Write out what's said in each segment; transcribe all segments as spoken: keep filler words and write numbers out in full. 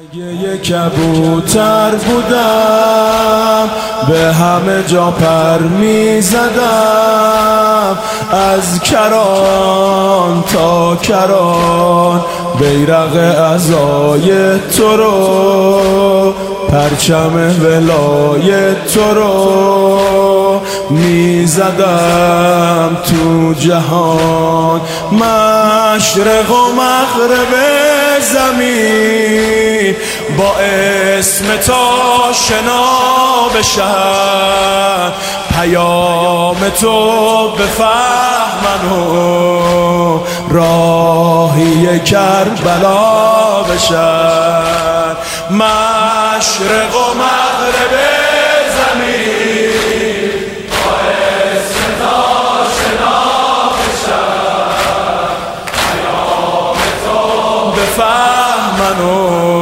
یه کبوتر بودم، به همه جا پر می زدم، از کران تا کران بیرق عزای تو رو، پرچم ولایت تو رو می زدم تو جهان. مشرق و مغرب زمین با اسم تا شنا بشن، پیام تو بفهمن و راهی کربلا بشن. مشرق و مغرب زمین با اسم تا شنا بشن، پیام تو بفهمن و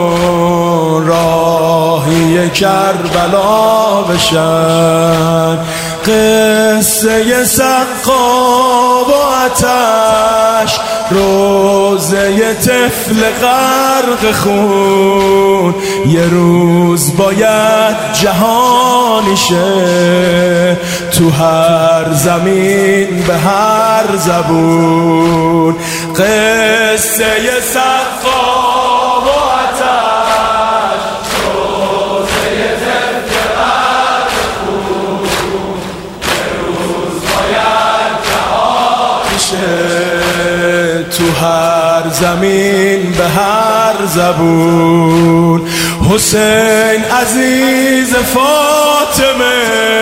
راهی کربلا بشن. قصه سقا و آتش، روزه طفل غرق خون، یه روز باید جهانی شه تو هر زمین به هر زبون. قصه سقا و آتش، روزه طفل غرق خون، یه روز باید جهانی شه تو هر زمین به هر زبون. حسین عزیز فاطمه،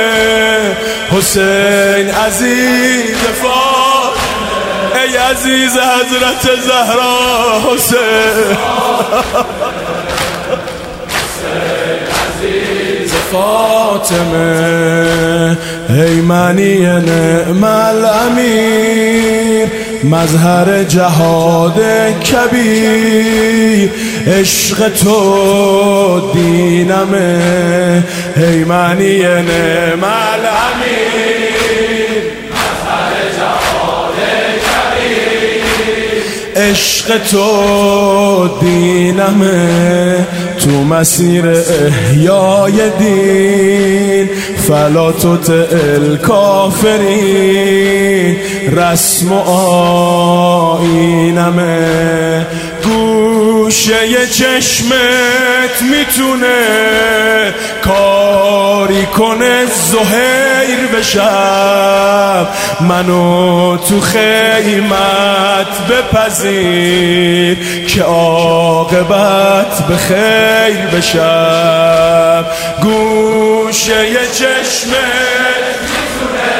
حسین عزیز فاطمه، ای عزیز حضرت زهرا حسین، حسین عزیز فاطمه، ای منی نعم الامیر، مظهر جهاد کبیر، عشق تو دینمه، ای منی نعم الامیر، مظهر جهاد کبیر، عشق تو دینمه، تو مسیر احیای دین، فلا تطع الکافرین، رسم و آیینمه. گوشه چشمت میتونه کاری کنه زهیر بشم، منو تو خیمت بپذیر که عاقبت به خیر بشم. گوشه چشمت میتونه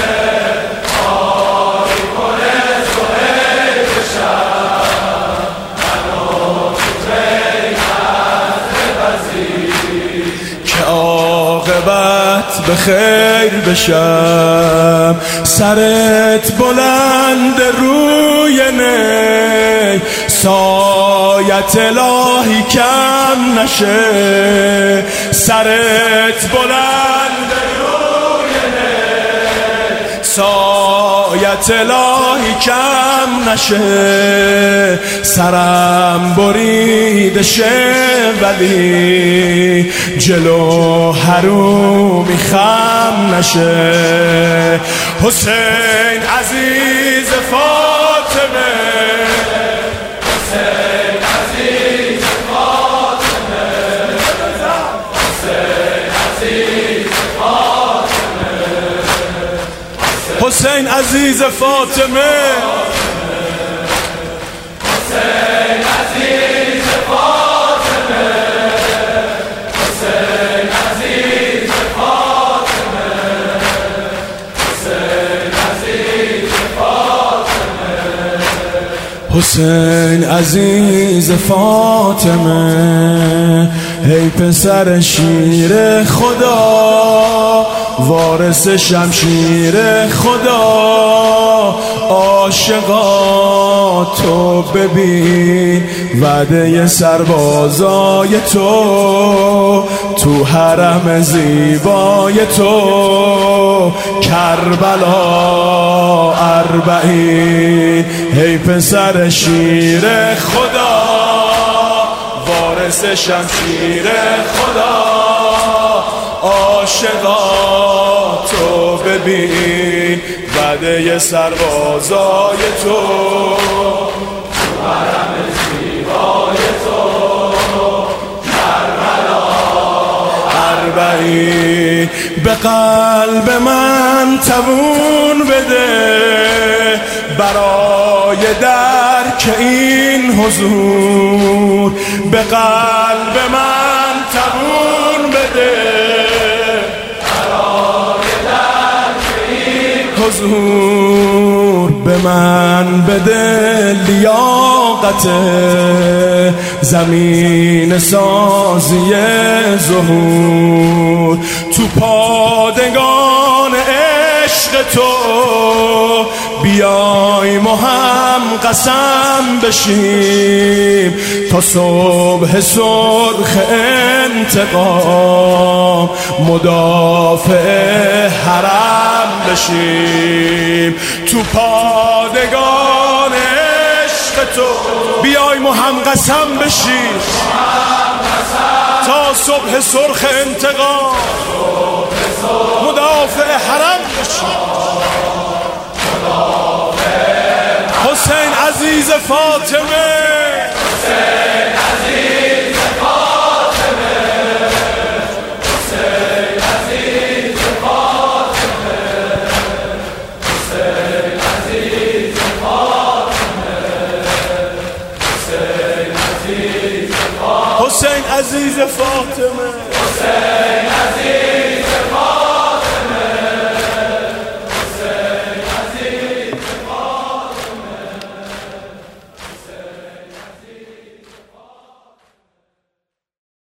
کاری کنه زهیر بشم، منو تو خیمت بپذیر که عاقبت به خیر بشم. سرت بلند روی نی، سایت الهی کم نشه، سرت بلند روی نی، سایت الهی کم نشه، سرم بریده شه ولی جلو حرومی خم نشه. حسین عزیز فاطمه، حسین عزیز فاطمه، حسین عزیز فاطمه، حسین عزیز فاطمه، حسین عزیز فاطمه، حسین عزیز فاطمه، حسین عزیز فاطمه، حسین عزیز فاطمه، ای پسر شیر خدا، وارث شمشیر خدا، عاشقا تو ببین وعده سربازای تو، تو حرم زیبای تو، کربلا اربعین، ای پسر شیر خدا، وارث مثل شمشیر خدا. عاشقا تو ببین وعده سربازای تو، حرم زیبای تو کربلا. اربعین به قلب من توون بده برای درک این حضور. به قلب من توون بده حضور. به من بده لیاقت زمین سازی ظهور. تو پادگان عشق تو بیایم و هم قسم بشیم تا صبح سرخ انتقام مدافع حرم بشیم. تو پادگان عشق تو بیایم و هم قسم بشیم تا صبح سرخ انتقام مدافع حرم بشیم. حسین عزیز فاطمه، حسین عزیز فاطمه، حسین عزیز فاطمه، حسین عزیز فاطمه، حسین عزیز فاطمه، حسین عزیز فاطمه، حسین عزیز